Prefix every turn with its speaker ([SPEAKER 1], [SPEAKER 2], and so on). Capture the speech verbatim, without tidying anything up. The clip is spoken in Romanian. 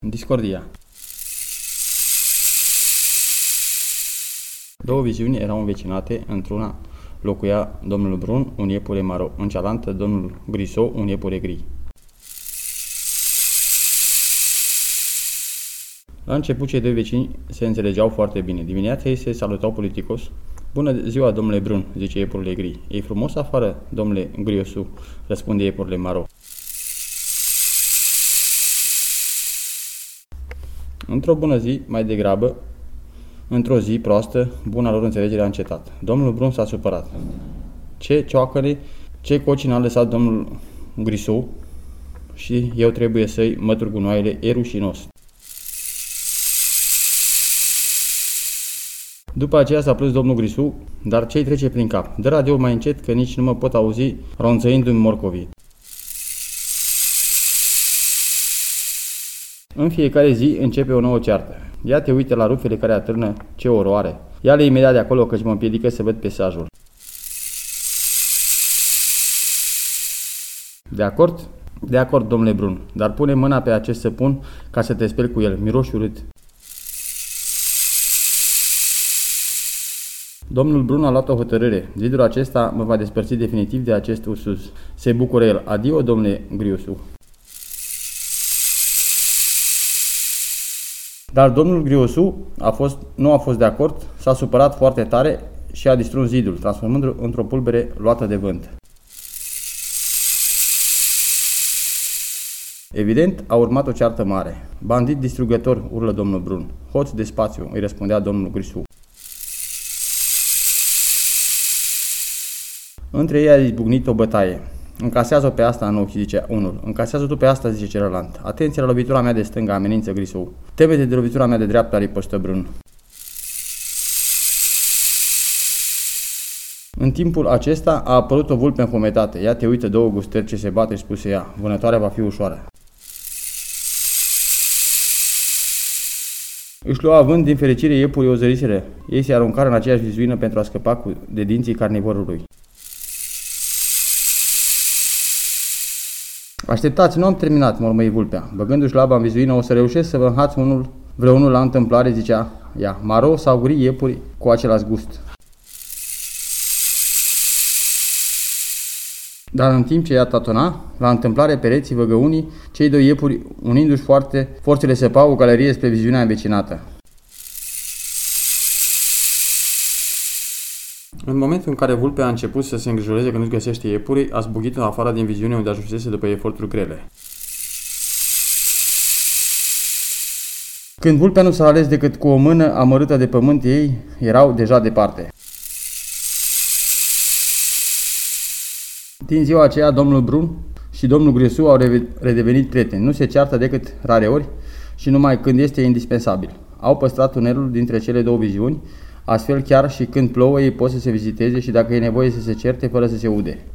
[SPEAKER 1] Discordia. Două viziuni erau învecinate, într-una locuia domnul Brun, un iepure maro, în cealaltă domnul Grisou, un iepure gri. La început cei doi vecini se înțelegeau foarte bine. Dimineața ei se salutau politicos. Bună ziua, domnule Brun, zice iepurile gri. E frumos afară, domnule Griosu, răspunde iepurile maro. Într-o bună zi, mai degrabă, într-o zi proastă, buna lor înțelegere a încetat. Domnul Brun s-a supărat. Ce cioacăne, ce cocina a lăsat domnul Grisou și eu trebuie să-i mătur gunoaiele, e rușinos. După aceea s-a plâns domnul Grisou, dar ce-i trece prin cap? Dă radio mai încet că nici nu mă pot auzi ronțăindu-mi morcovii. În fiecare zi începe o nouă ceartă. Ia te uite la rufele care atârnă, ce oroare. Ia-le imediat de acolo căci mă împiedică să văd peisajul. De acord? De acord, domnule Brun, dar pune mâna pe acest săpun ca să te speli cu el, miroși urât. Domnul Brun a luat o hotărâre. Zidul acesta mă va despărți definitiv de acest usus. Se bucură el. Adio, domnule Griosu. Dar domnul Griosu a fost, nu a fost de acord, s-a supărat foarte tare și a distrus zidul, transformându-l într-o pulbere luată de vânt. Evident, a urmat o ceartă mare. Bandit distrugător, urlă domnul Brun. Hoț de spațiu, îi răspundea domnul Grisou. Între ei a izbucnit o bătaie. Încasează-o pe asta în ochi, zice unul. Încasează tu pe asta, zice celălalt. Atenție la lovitura mea de stânga, amenință Grisou. Teme-te de lovitura mea de dreapta, ripostă Brun. În timpul acesta a apărut o vulpe înfometată. Ia te uită două gustări ce se bate, spuse ea. Vânătoarea va fi ușoară. Își lua având din fericire iepurii o zăriseră. Ei se aruncară în aceeași vizuină pentru a scăpa cu de dinții carnivorului. Așteptați, nu am terminat, mormăi vulpea. Băgându-și laba în vizuină, o să reușesc să vă înhați unul, vreunul la întâmplare, zicea ea. Maro sau gri iepuri cu același gust. Dar în timp ce ea tatona, la întâmplare pereții văgăunii, cei doi iepuri, unindu-și foarte, forțele săpau o galerie spre viziunea învecinată. În momentul în care vulpea a început să se îngrijoreze că nu-și găsește iepurii, a zbucit în afară din viziune unde ajunsese după eforturi grele. Când vulpea nu s-a ales decât cu o mână amărâtă de pământ, ei erau deja departe. Din ziua aceea, domnul Brun și domnul Grisou au redevenit prieteni. Nu se ceartă decât rareori și numai când este indispensabil. Au păstrat tunelul dintre cele două viziuni, astfel chiar și când plouă ei pot să se viziteze și dacă e nevoie să se certe fără să se ude.